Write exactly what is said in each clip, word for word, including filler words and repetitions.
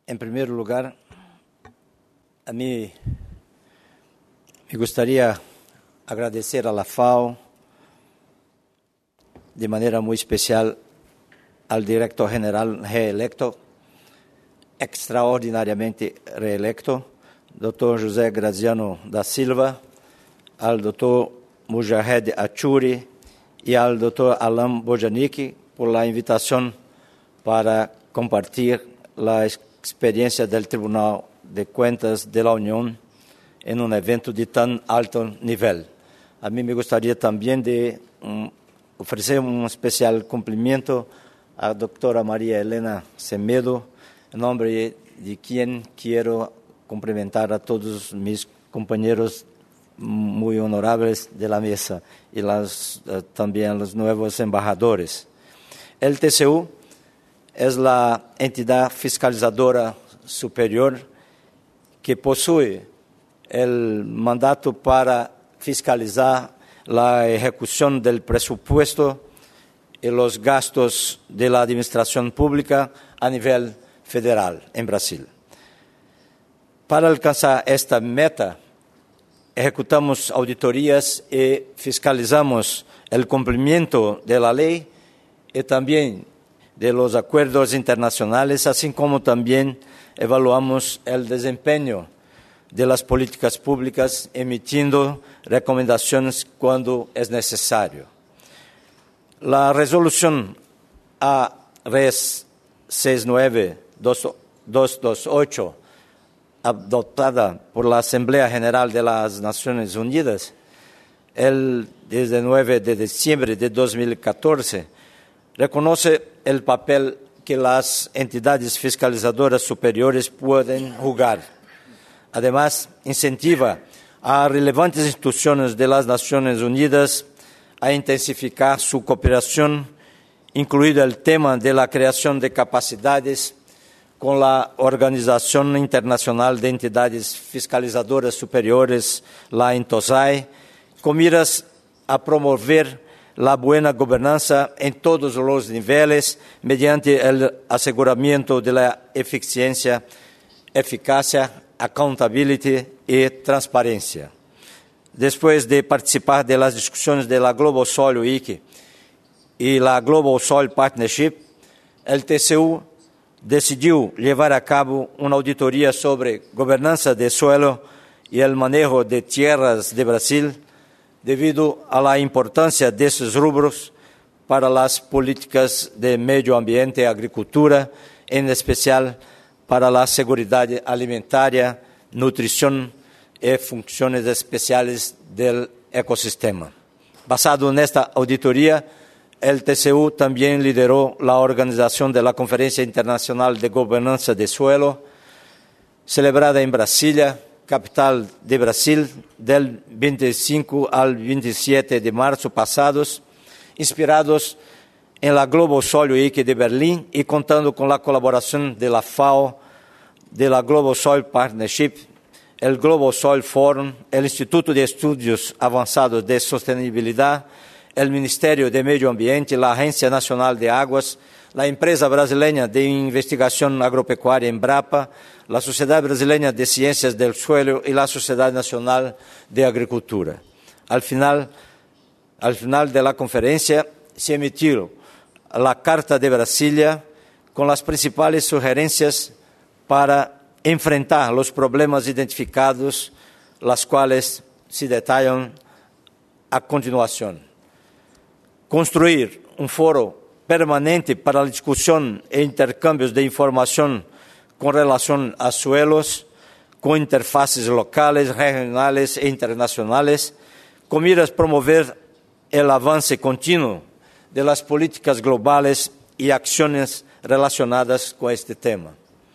En primer lugar, a mí me gustaría agradecer a la FAO, de manera muy especial al director general reelecto, extraordinariamente reelecto, doctor José Graziano da Silva, al doctor Mujahed Achuri y al doctor Alain Bojanic por la invitación para compartir la experiencia del Tribunal de Cuentas de la Unión en un evento de tan alto nivel. A mí me gustaría también de um, ofrecer un especial cumplimiento a la doctora María Elena Semedo, en nombre de quien quiero cumplimentar a todos mis compañeros muy honorables de la mesa y las, uh, también los nuevos embajadores. El T C U es la entidad fiscalizadora superior que posee el mandato para fiscalizar la ejecución del presupuesto y los gastos de la administración pública a nivel federal en Brasil. Para alcanzar esta meta, ejecutamos auditorías y fiscalizamos el cumplimiento de la ley y también de los acuerdos internacionales, así como también evaluamos el desempeño de las políticas públicas, emitiendo recomendaciones cuando es necesario. La resolución A R E S seis nueve dos dos ocho, adoptada por la Asamblea General de las Naciones Unidas el diecinueve de diciembre de dos mil catorce, reconoce el papel que las entidades fiscalizadoras superiores pueden jugar. Además, incentiva a relevantes instituciones de las Naciones Unidas a intensificar su cooperación, incluido el tema de la creación de capacidades con la Organización Internacional de Entidades Fiscalizadoras Superiores, la INTOSAI, con miras a promover la buena gobernanza en todos los niveles mediante el aseguramiento de la eficiencia, eficacia, accountability y transparencia. Después de participar de las discusiones de la Global Soil Week y la Global Soil Partnership, el T C U decidió llevar a cabo una auditoría sobre gobernanza de suelo y el manejo de tierras de Brasil, debido a la importancia de esos rubros para las políticas de medio ambiente y agricultura, en especial para la seguridad alimentaria, nutrición y funciones especiales del ecosistema. Basado en esta auditoría, el T C U también lideró la organización de la Conferencia Internacional de Gobernanza de Suelo, celebrada en Brasilia, capital de Brasil, del veinticinco al veintisiete de marzo pasados, inspirados en la Global Soil Week de Berlín y contando con la colaboración de la FAO, de la Global Soil Partnership, el Global Soil Forum, el Instituto de Estudios Avanzados de Sostenibilidad, el Ministerio de Medio Ambiente, la Agencia Nacional de Aguas, la empresa brasileña de investigación agropecuaria Embrapa, la Sociedad Brasileña de Ciencias del Suelo y la Sociedad Nacional de Agricultura. Al final, al final de la conferencia se emitió la Carta de Brasilia con las principales sugerencias para enfrentar los problemas identificados, las cuales se detallan a continuación. Construir un foro permanente para la discusión e intercambios de información con relación a suelos, con interfaces locales, regionales e internacionales, con miras a promover el avance continuo de las políticas globales y acciones relacionadas con este tema.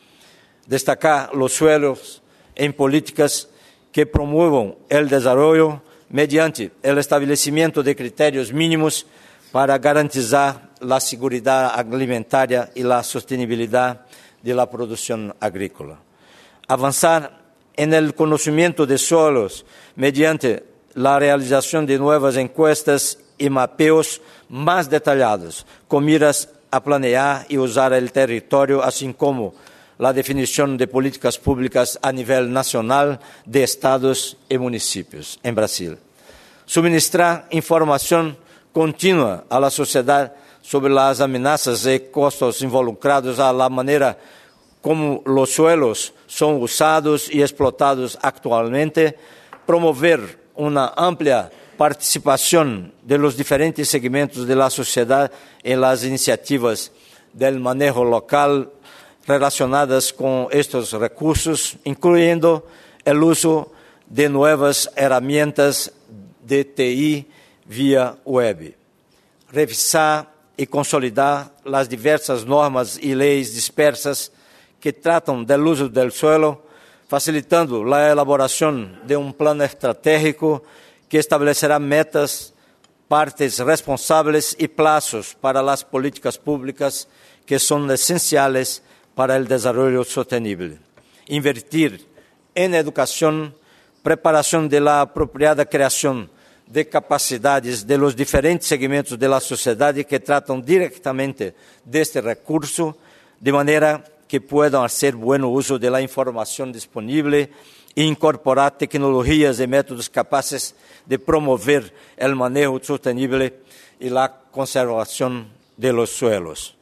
Destacar los suelos en políticas que promuevan el desarrollo mediante el establecimiento de criterios mínimos para garantizar la seguridad alimentaria y la sostenibilidad de la producción agrícola. Avanzar en el conocimiento de suelos mediante la realización de nuevas encuestas y mapeos más detallados, con miras a planear y usar el territorio, así como la definición de políticas públicas a nivel nacional de estados y municipios en Brasil. Suministrar información continua a la sociedad sobre las amenazas y costos involucrados a la manera como los suelos son usados y explotados actualmente, promover una amplia participación de los diferentes segmentos de la sociedad en las iniciativas del manejo local relacionadas con estos recursos, incluyendo el uso de nuevas herramientas de T I vía web. Revisar y consolidar las diversas normas y leyes dispersas que tratan del uso del suelo, facilitando la elaboración de un plan estratégico que establecerá metas, partes responsables y plazos para las políticas públicas que son esenciales para el desarrollo sostenible. Invertir en educación, preparación de la apropiada creación de capacidades de los diferentes segmentos de la sociedad que tratan directamente de este recurso, de manera que puedan hacer buen uso de la información disponible e incorporar tecnologías y métodos capaces de promover el manejo sostenible y la conservación de los suelos.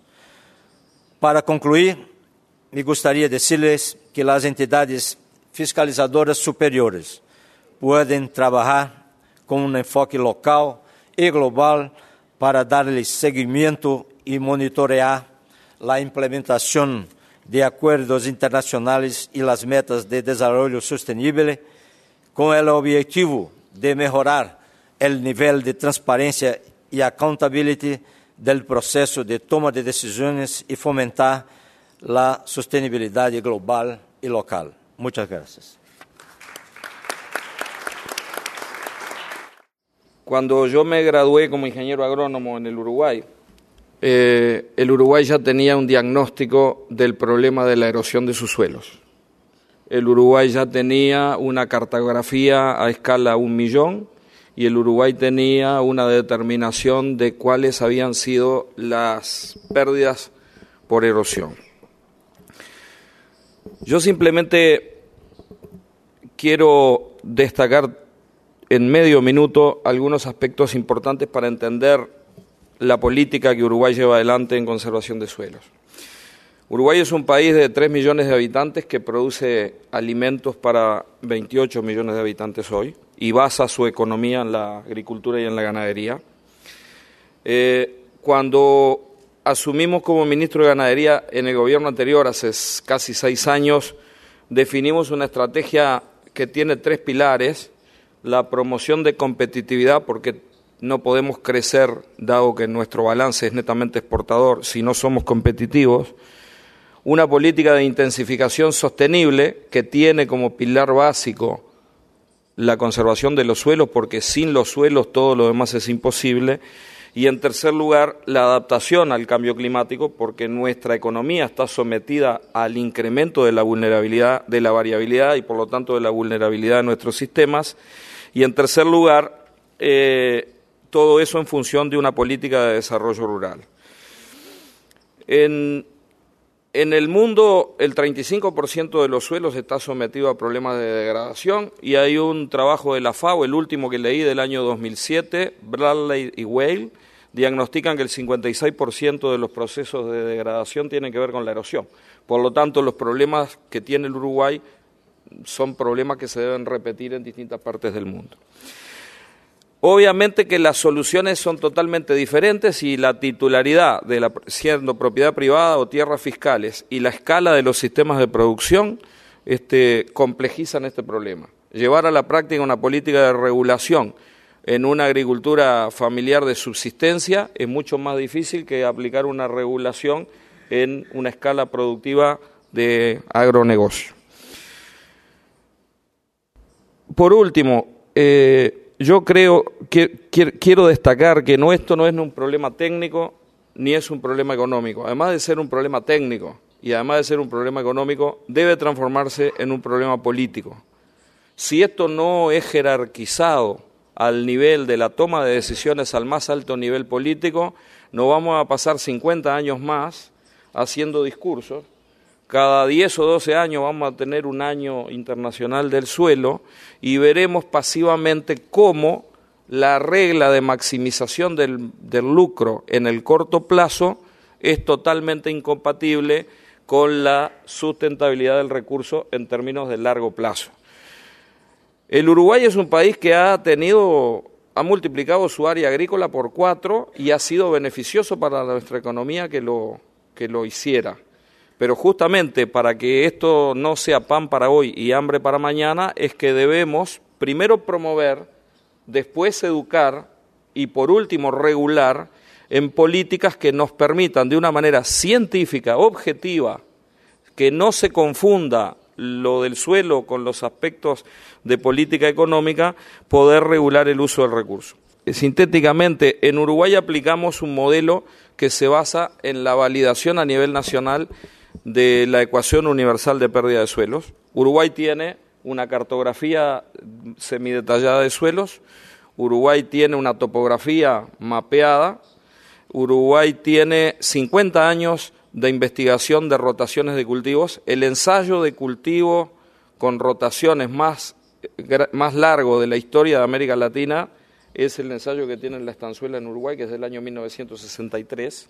Para concluir, me gustaría decirles que las entidades fiscalizadoras superiores pueden trabajar con un enfoque local y global para darle seguimiento y monitorear la implementación de acuerdos internacionales y las metas de desarrollo sostenible con el objetivo de mejorar el nivel de transparencia y accountability del proceso de toma de decisiones y fomentar la sostenibilidad global y local. Muchas gracias. Cuando yo me gradué como ingeniero agrónomo en el Uruguay, eh, el Uruguay ya tenía un diagnóstico del problema de la erosión de sus suelos. El Uruguay ya tenía una cartografía a escala un millón y el Uruguay tenía una determinación de cuáles habían sido las pérdidas por erosión. Yo simplemente quiero destacar en medio minuto algunos aspectos importantes para entender la política que Uruguay lleva adelante en conservación de suelos. Uruguay es un país de tres millones de habitantes que produce alimentos para veintiocho millones de habitantes hoy y basa su economía en la agricultura y en la ganadería. Eh, cuando asumimos como ministro de Ganadería en el gobierno anterior, hace casi seis años, definimos una estrategia que tiene tres pilares: la promoción de competitividad, porque no podemos crecer, dado que nuestro balance es netamente exportador, si no somos competitivos; una política de intensificación sostenible, que tiene como pilar básico la conservación de los suelos, porque sin los suelos todo lo demás es imposible; y en tercer lugar, la adaptación al cambio climático, porque nuestra economía está sometida al incremento de la vulnerabilidad, de la variabilidad y por lo tanto de la vulnerabilidad de nuestros sistemas; y en tercer lugar, eh, todo eso en función de una política de desarrollo rural. En, en el mundo, el treinta y cinco por ciento de los suelos está sometido a problemas de degradación, y hay un trabajo de la FAO, el último que leí del año dos mil siete, Bradley y Weil, diagnostican que el cincuenta y seis por ciento de los procesos de degradación tienen que ver con la erosión. Por lo tanto, los problemas que tiene el Uruguay son problemas que se deben repetir en distintas partes del mundo. Obviamente que las soluciones son totalmente diferentes y la titularidad, de la, siendo propiedad privada o tierras fiscales, y la escala de los sistemas de producción este, complejizan este problema. Llevar a la práctica una política de regulación en una agricultura familiar de subsistencia es mucho más difícil que aplicar una regulación en una escala productiva de agronegocio. Por último, eh, yo creo que quiero destacar que no, esto no es un problema técnico ni es un problema económico. Además de ser un problema técnico y además de ser un problema económico, debe transformarse en un problema político. Si esto no es jerarquizado al nivel de la toma de decisiones al más alto nivel político, nos vamos a pasar cincuenta años más haciendo discursos, Cada diez o doce años vamos a tener un año internacional del suelo y veremos pasivamente cómo la regla de maximización del, del lucro en el corto plazo es totalmente incompatible con la sustentabilidad del recurso en términos de largo plazo. El Uruguay es un país que ha tenido, ha multiplicado su área agrícola por cuatro y ha sido beneficioso para nuestra economía que lo, que lo hiciera. Pero justamente para que esto no sea pan para hoy y hambre para mañana, es que debemos primero promover, después educar y por último regular en políticas que nos permitan de una manera científica, objetiva, que no se confunda lo del suelo con los aspectos de política económica, poder regular el uso del recurso. Sintéticamente, en Uruguay aplicamos un modelo que se basa en la validación a nivel nacional de la ecuación universal de pérdida de suelos. Uruguay tiene una cartografía semidetallada de suelos, Uruguay tiene una topografía mapeada, Uruguay tiene cincuenta años de investigación de rotaciones de cultivos. El ensayo de cultivo con rotaciones más, más largo de la historia de América Latina es el ensayo que tiene la estanzuela en Uruguay, que es del año mil novecientos sesenta y tres.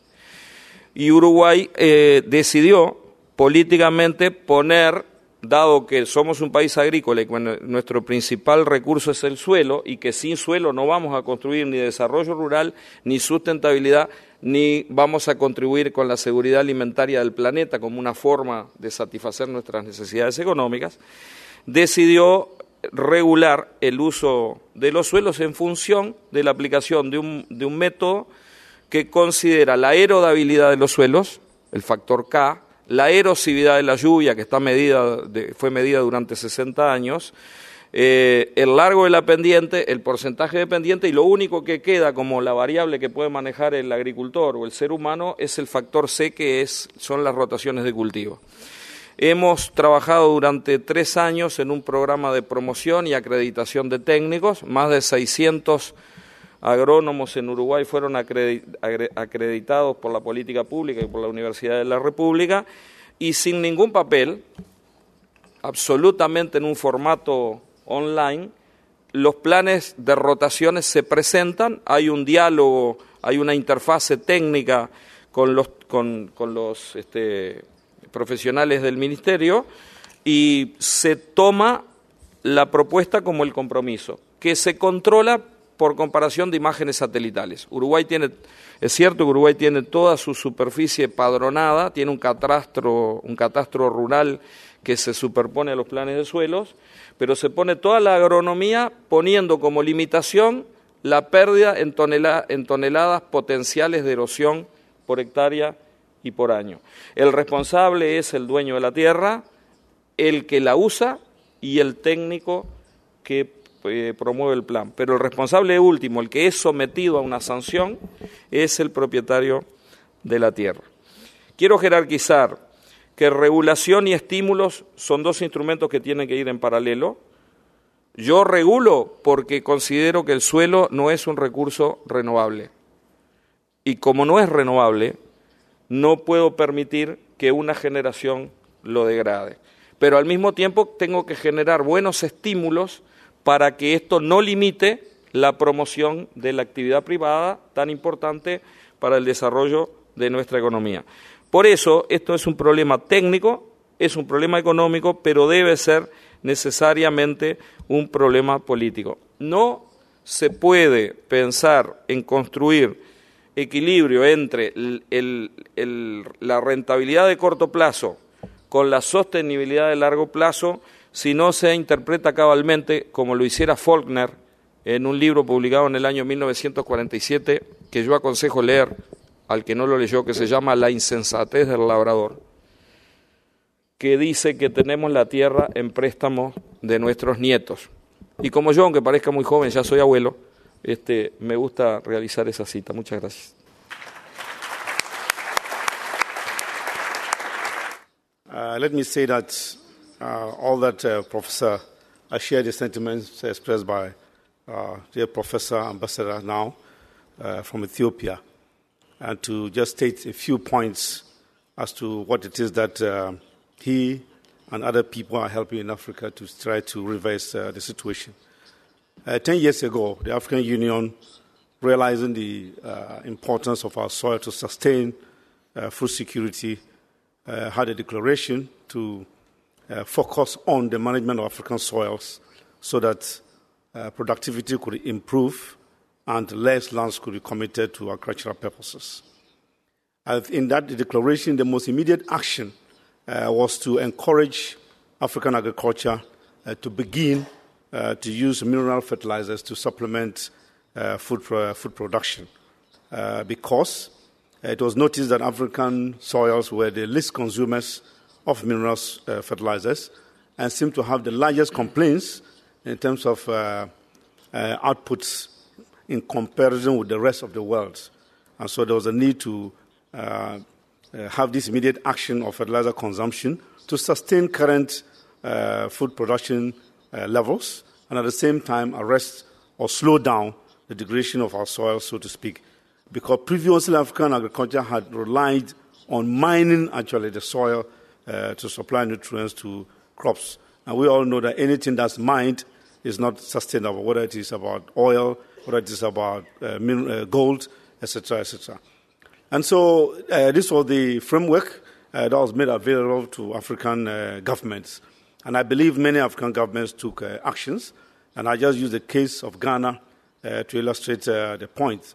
Y Uruguay eh, decidió políticamente poner, dado que somos un país agrícola y que nuestro principal recurso es el suelo y que sin suelo no vamos a construir ni desarrollo rural, ni sustentabilidad, ni vamos a contribuir con la seguridad alimentaria del planeta como una forma de satisfacer nuestras necesidades económicas, decidió regular el uso de los suelos en función de la aplicación de un, de un método que considera la aerodabilidad de los suelos, el factor K, la erosividad de la lluvia, que está medida de, fue medida durante sesenta años, eh, el largo de la pendiente, el porcentaje de pendiente, y lo único que queda como la variable que puede manejar el agricultor o el ser humano es el factor C, que es, son las rotaciones de cultivo. Hemos trabajado durante tres años en un programa de promoción y acreditación de técnicos, más de seiscientos agrónomos en Uruguay fueron acreditados por la política pública y por la Universidad de la República, y sin ningún papel, absolutamente en un formato online, los planes de rotaciones se presentan, hay un diálogo, hay una interfase técnica con los, con, con los este, profesionales del ministerio, y se toma la propuesta como el compromiso, que se controla por comparación de imágenes satelitales. Uruguay tiene, es cierto que Uruguay tiene toda su superficie padronada, tiene un catastro, un catastro rural que se superpone a los planes de suelos, pero se pone toda la agronomía poniendo como limitación la pérdida en, tonela, en toneladas potenciales de erosión por hectárea y por año. El responsable es el dueño de la tierra, el que la usa y el técnico que Eh, promueve el plan, pero el responsable último, el que es sometido a una sanción, es el propietario de la tierra. Quiero jerarquizar que regulación y estímulos son dos instrumentos que tienen que ir en paralelo. Yo regulo porque considero que el suelo no es un recurso renovable, y como no es renovable, no puedo permitir que una generación lo degrade, pero al mismo tiempo tengo que generar buenos estímulos para que esto no limite la promoción de la actividad privada tan importante para el desarrollo de nuestra economía. Por eso, esto es un problema técnico, es un problema económico, pero debe ser necesariamente un problema político. No se puede pensar en construir equilibrio entre el, el, el, la rentabilidad de corto plazo con la sostenibilidad de largo plazo si no se interpreta cabalmente, como lo hiciera Faulkner en un libro publicado en el año mil novecientos cuarenta y siete, que yo aconsejo leer al que no lo leyó, que se llama La insensatez del labrador, que dice que tenemos la tierra en préstamo de nuestros nietos. Y como yo, aunque parezca muy joven, ya soy abuelo, este, me gusta realizar esa cita. Muchas gracias. Uh, let me say that Uh, all that uh, Professor, I share the sentiments expressed by uh, dear Professor Ambassador now uh, from Ethiopia, and to just state a few points as to what it is that uh, he and other people are helping in Africa to try to reverse uh, the situation. Uh, ten years ago, the African Union, realizing the uh, importance of our soil to sustain uh, food security, uh, had a declaration to uh, focus on the management of African soils so that uh, productivity could improve and less lands could be committed to agricultural purposes. Uh, in that declaration, the most immediate action uh, was to encourage African agriculture uh, to begin uh, to use mineral fertilizers to supplement uh, food, pro- food production uh, because it was noticed that African soils were the least consumers of mineral uh, fertilizers and seemed to have the largest complaints in terms of uh, uh, outputs in comparison with the rest of the world. And so there was a need to uh, uh, have this immediate action of fertilizer consumption to sustain current uh, food production uh, levels and at the same time arrest or slow down the degradation of our soil, so to speak. Because previously African agriculture had relied on mining actually the soil uh, to supply nutrients to crops. And we all know that anything that's mined is not sustainable, whether it is about oil, whether it is about uh, uh, gold, et cetera, et cetera. And so uh, this was the framework uh, that was made available to African uh, governments. And I believe many African governments took uh, actions. And I just use the case of Ghana uh, to illustrate uh, the point.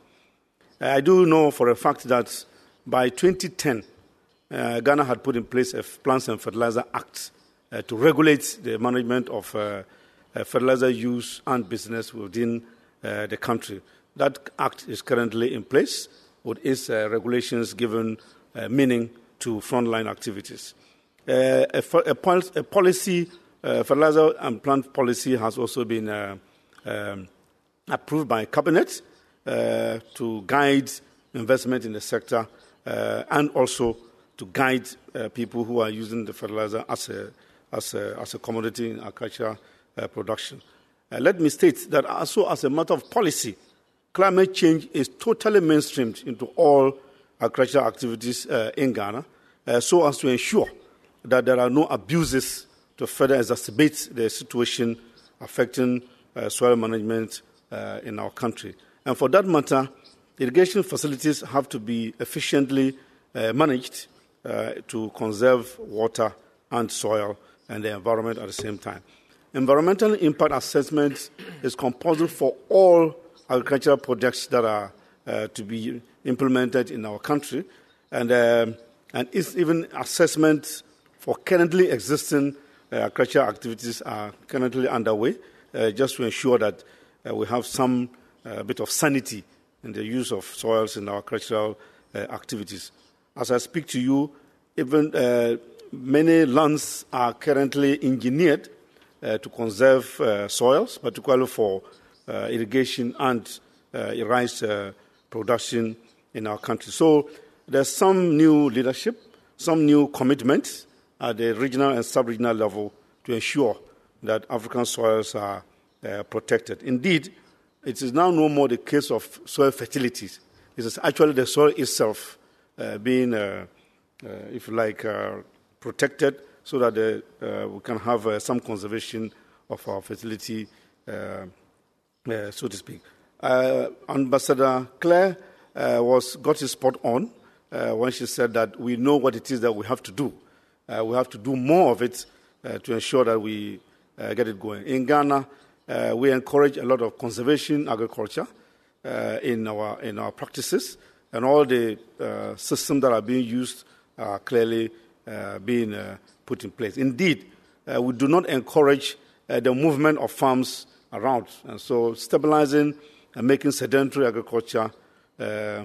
I do know for a fact that by twenty ten, uh, Ghana had put in place a Plants and Fertilizer Act uh, to regulate the management of uh, uh, fertilizer use and business within uh, the country. That act is currently in place with its uh, regulations given uh, meaning to frontline activities. Uh, a, a, pol- a policy, uh, fertilizer and plant policy has also been uh, um, approved by Cabinet uh, to guide investment in the sector uh, and also to guide uh, people who are using the fertilizer as a, as a, as a commodity in agriculture uh, production. Uh, let me state that also as a matter of policy, climate change is totally mainstreamed into all agricultural activities uh, in Ghana uh, so as to ensure that there are no abuses to further exacerbate the situation affecting uh, soil management uh, in our country. And for that matter, irrigation facilities have to be efficiently uh, managed uh, to conserve water and soil and the environment at the same time. Environmental impact assessment is compulsory for all agricultural projects that are uh, to be implemented in our country, and uh, and it's even assessment for currently existing uh, agricultural activities are currently underway, uh, just to ensure that uh, we have some uh, bit of sanity in the use of soils in our agricultural uh, activities. As I speak to you, even uh, many lands are currently engineered uh, to conserve uh, soils, particularly for uh, irrigation and uh, rice uh, production in our country. So there's some new leadership, some new commitments at the regional and sub-regional level to ensure that African soils are uh, protected. Indeed, it is now no more the case of soil fertilities. It is actually the soil itself uh, being, uh, uh, if you like, uh, protected so that the, uh, we can have uh, some conservation of our fertility, uh, uh, so to speak. Uh, Ambassador Claire uh, was got it spot on uh, when she said that we know what it is that we have to do. Uh, we have to do more of it uh, to ensure that we uh, get it going. In Ghana, uh, we encourage a lot of conservation agriculture uh, in our in our practices, and all the uh, systems that are being used are clearly uh, being uh, put in place. Indeed, uh, we do not encourage uh, the movement of farms around, and so stabilizing and making sedentary agriculture uh,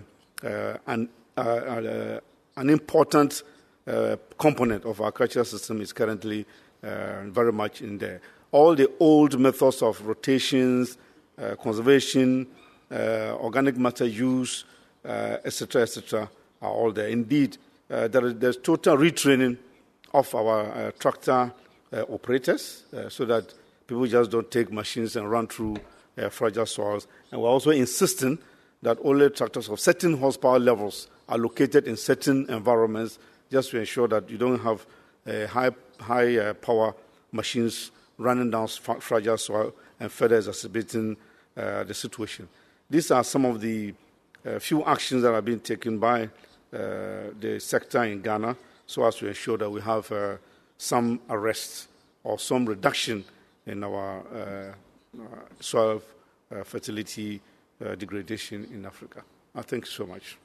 uh, an, uh, uh, an important Uh, component of our agricultural system is currently uh, very much in there. All the old methods of rotations, uh, conservation, uh, organic matter use, uh, et cetera, et cetera, are all there. Indeed, uh, there is, there's total retraining of our uh, tractor uh, operators uh, so that people just don't take machines and run through uh, fragile soils. And we're also insisting that only tractors of certain horsepower levels are located in certain environments, just to ensure that you don't have uh, high, high uh, power machines running down fragile soil and further exacerbating uh, the situation. These are some of the uh, few actions that have been taken by uh, the sector in Ghana so as to ensure that we have uh, some arrest or some reduction in our uh, uh, soil uh, fertility uh, degradation in Africa. I thank you so much.